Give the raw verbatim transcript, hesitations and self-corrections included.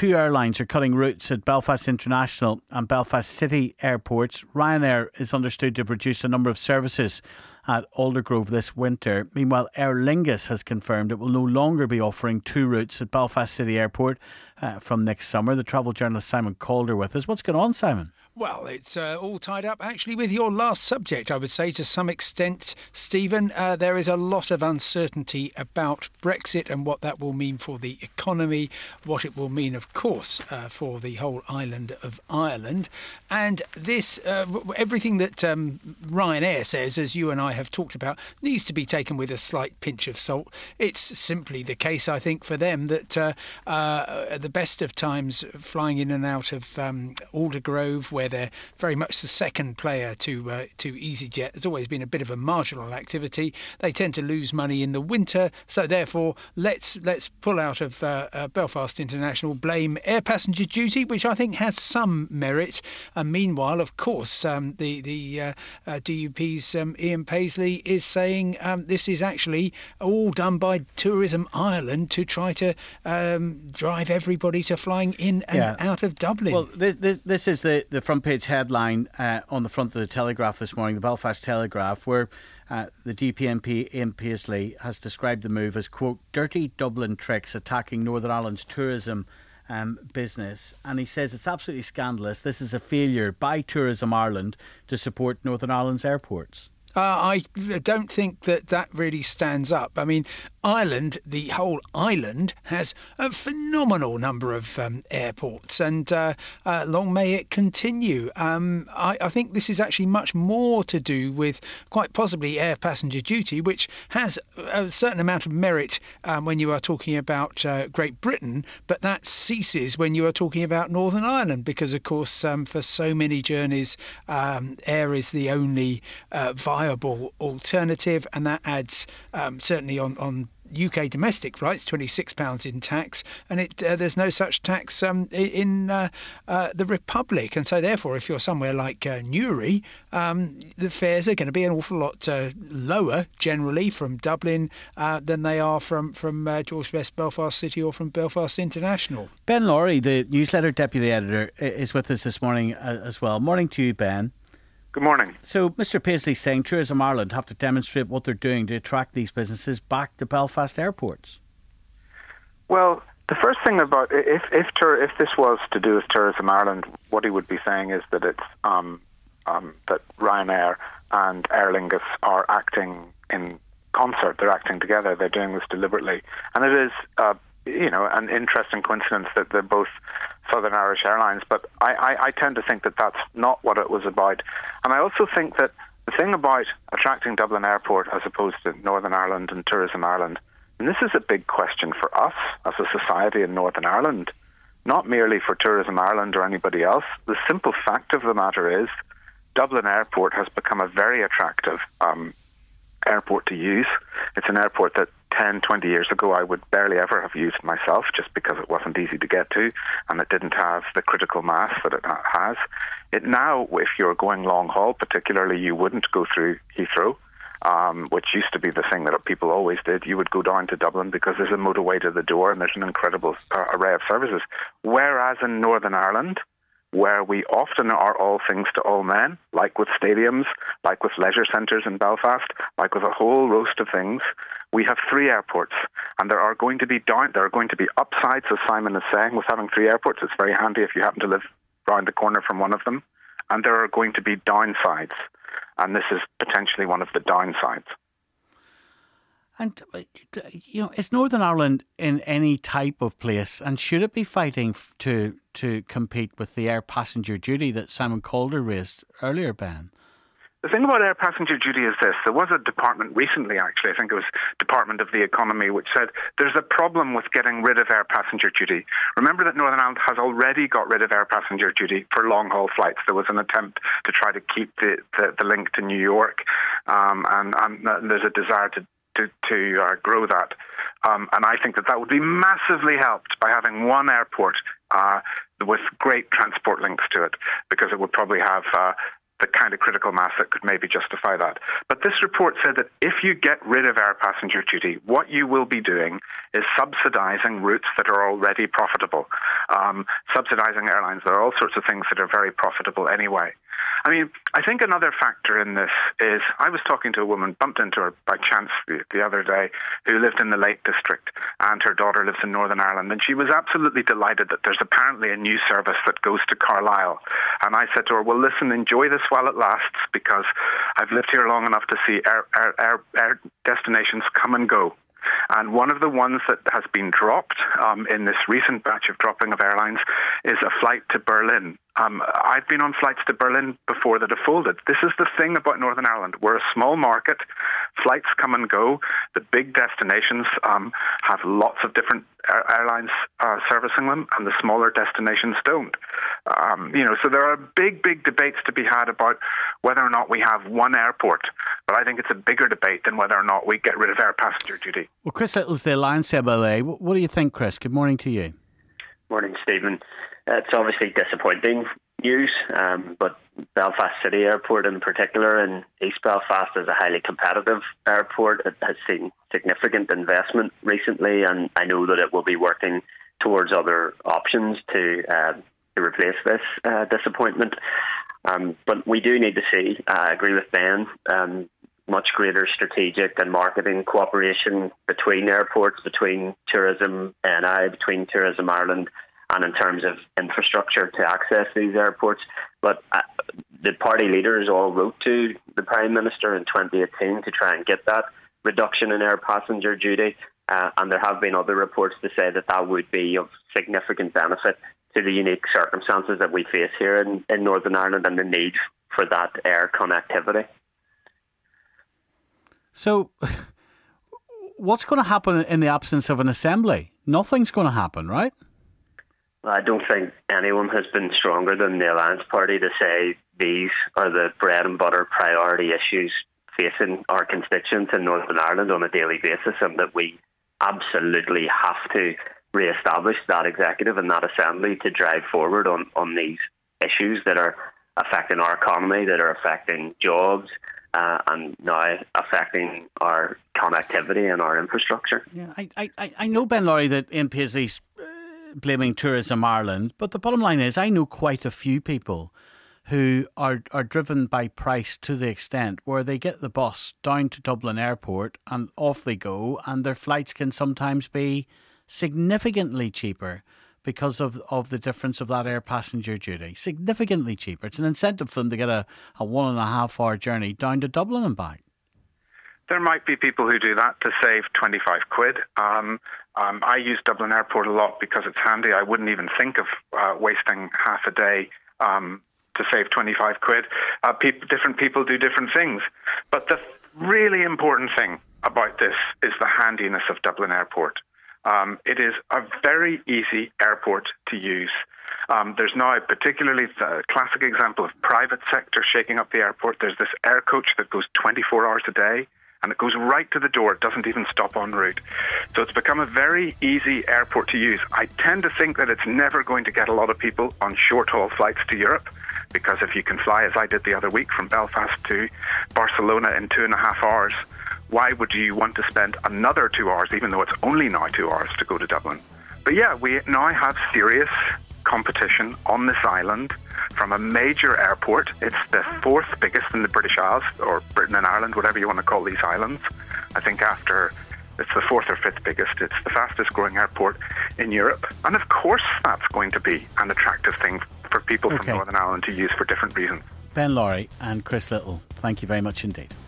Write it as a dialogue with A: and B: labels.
A: two airlines are cutting routes at Belfast International and Belfast City airports. Ryanair is understood to have reduced the number of services at Aldergrove this winter. Meanwhile, Aer Lingus has confirmed it will no longer be offering two routes at Belfast City Airport uh, from next summer. The travel journalist Simon Calder with us. What's going on, Simon?
B: Well, it's uh, all tied up actually with your last subject, I would say, to some extent, Stephen. Uh, there is a lot of uncertainty about Brexit and what that will mean for the economy, what it will mean, of course, uh, for the whole island of Ireland. And this, uh, everything that um, Ryanair says, as you and I have talked about, needs to be taken with a slight pinch of salt. It's simply the case, I think, for them that uh, uh, at the best of times, flying in and out of um, Aldergrove, where they're very much the second player to uh, to EasyJet. There's always been a bit of a marginal activity. They tend to lose money in the winter, so therefore let's let's pull out of uh, uh, Belfast International, blame air passenger duty, which I think has some merit. And meanwhile, of course, um, the the uh, uh, D U P's um, Ian Paisley is saying um, this is actually all done by Tourism Ireland to try to um, drive everybody to flying in and yeah. out of Dublin.
A: Well, this, this is the, the front page headline uh, on the front of the Telegraph this morning, the Belfast Telegraph, where uh, the D P M P Ian Paisley has described the move as, quote, dirty Dublin tricks attacking Northern Ireland's tourism um, business. And he says it's absolutely scandalous. This is a failure by Tourism Ireland to support Northern Ireland's airports.
B: Uh, I don't think that that really stands up. I mean, Ireland, the whole island, has a phenomenal number of um, airports, and uh, uh, long may it continue. Um, I, I think this is actually much more to do with quite possibly air passenger duty, which has a certain amount of merit um, when you are talking about uh, Great Britain, but that ceases when you are talking about Northern Ireland, because, of course, um, for so many journeys, um, air is the only uh, viable alternative, and that adds um, certainly on, on U K domestic flights twenty-six pounds in tax, and it uh, there's no such tax um, in uh, uh, the Republic, and so therefore if you're somewhere like uh, Newry, um, the fares are going to be an awful lot uh, lower generally from Dublin uh, than they are from from uh, George Best Belfast City or from Belfast International.
A: Ben Laurie, the newsletter deputy editor, is with us this morning uh, as well. Morning to you, Ben.
C: Good morning.
A: So Mister Paisley saying Tourism Ireland have to demonstrate what they're doing to attract these businesses back to Belfast airports.
C: Well, the first thing about if if tour, if this was to do with Tourism Ireland, what he would be saying is that it's um, um, that Ryanair and Aer Lingus are acting in concert. They're acting together. They're doing this deliberately, and it is uh, you know an interesting coincidence that they're both Southern Irish Airlines, but I, I, I tend to think that that's not what it was about. And I also think that the thing about attracting Dublin Airport as opposed to Northern Ireland and Tourism Ireland, and this is a big question for us as a society in Northern Ireland, not merely for Tourism Ireland or anybody else. The simple fact of the matter is Dublin Airport has become a very attractive um, airport to use. It's an airport that ten, twenty years ago I would barely ever have used myself, just because it wasn't easy to get to and it didn't have the critical mass that it has. It now, if you're going long haul particularly, you wouldn't go through Heathrow, um, which used to be the thing that people always did. You would go down to Dublin because there's a motorway to the door and there's an incredible uh, array of services. Whereas in Northern Ireland, where we often are all things to all men, like with stadiums, like with leisure centres in Belfast, like with a whole host of things, we have three airports, and there are going to be down, there are going to be upsides, as Simon is saying, with having three airports. It's very handy if you happen to live round the corner from one of them, and there are going to be downsides, and this is potentially one of the downsides.
A: And, you know, is Northern Ireland in any type of place, and should it be fighting to to compete with the air passenger duty that Simon Calder raised earlier, Ben?
C: The thing about air passenger duty is this. There was a department recently, actually, I think it was Department of the Economy, which said there's a problem with getting rid of air passenger duty. Remember that Northern Ireland has already got rid of air passenger duty for long-haul flights. There was an attempt to try to keep the, the, the link to New York, um, and, and there's a desire to to, to uh, grow that. Um, and I think that that would be massively helped by having one airport uh, with great transport links to it, because it would probably have uh, the kind of critical mass that could maybe justify that. But this report said that if you get rid of air passenger duty, what you will be doing is subsidising routes that are already profitable, um, subsidising airlines. There are all sorts of things that are very profitable anyway. I mean, I think another factor in this is I was talking to a woman, bumped into her by chance the, the other day, who lived in the Lake District, and her daughter lives in Northern Ireland, and she was absolutely delighted that there's apparently a new service that goes to Carlisle. And I said to her, well, listen, enjoy this while it lasts, because I've lived here long enough to see air, air, air, air destinations come and go. And one of the ones that has been dropped um, in this recent batch of dropping of airlines is a flight to Berlin. Um, I've been on flights to Berlin before that have folded. This is the thing about Northern Ireland. We're a small market. Flights come and go. The big destinations um, have lots of different air- airlines uh, servicing them, and the smaller destinations don't. Um, you know, so there are big, big debates to be had about whether or not we have one airport. But I think it's a bigger debate than whether or not we get rid of air passenger duty.
A: Well, Chris Little's the Alliance M L A. What do you think, Chris? Good morning to you.
D: Morning, Stephen. It's obviously disappointing news, um, but Belfast City Airport in particular, and East Belfast is a highly competitive airport. It has seen significant investment recently, and I know that it will be working towards other options to, uh, to replace this uh, disappointment. Um, but we do need to see, uh, I agree with Ben, um, much greater strategic and marketing cooperation between airports, between Tourism N I, between Tourism Ireland, and in terms of infrastructure to access these airports. But uh, the party leaders all wrote to the Prime Minister in twenty eighteen to try and get that reduction in air passenger duty, uh, and there have been other reports to say that that would be of significant benefit to the unique circumstances that we face here in, in Northern Ireland and the need for that air connectivity.
A: So, what's going to happen in the absence of an assembly? Nothing's going to happen, right?
D: I don't think anyone has been stronger than the Alliance Party to say these are the bread and butter priority issues facing our constituents in Northern Ireland on a daily basis, and that we absolutely have to re-establish that executive and that assembly to drive forward on, on these issues that are affecting our economy, that are affecting jobs, uh, and now affecting our connectivity and our infrastructure.
A: Yeah, I, I, I know, Ben Laurie, that M Paisley's blaming Tourism Ireland, but the bottom line is I know quite a few people who are, are driven by price to the extent where they get the bus down to Dublin Airport and off they go, and their flights can sometimes be significantly cheaper because of, of the difference of that air passenger duty. Significantly cheaper. It's an incentive for them to get a, a one and a half hour journey down to Dublin and back.
C: There might be people who do that to save twenty-five quid. Um, um, I use Dublin Airport a lot because it's handy. I wouldn't even think of uh, wasting half a day um, to save twenty-five quid. Uh, people, different people do different things. But the really important thing about this is the handiness of Dublin Airport. Um, it is a very easy airport to use. Um, there's now a particularly uh, classic example of private sector shaking up the airport. There's this air coach that goes twenty-four hours a day, and it goes right to the door. It doesn't even stop en route. So it's become a very easy airport to use. I tend to think that it's never going to get a lot of people on short-haul flights to Europe, because if you can fly, as I did the other week, from Belfast to Barcelona in two and a half hours, why would you want to spend another two hours, even though it's only now two hours to go to Dublin? But yeah, we now have serious competition on this island from a major airport. It's the fourth biggest in the British Isles, or Britain and Ireland, whatever you want to call these islands. I think after, it's the fourth or fifth biggest. It's the fastest growing airport in Europe. And of course that's going to be an attractive thing for people
A: okay.
C: from Northern Ireland to use for different reasons.
A: Ben Laurie and Chris Little, thank you very much indeed.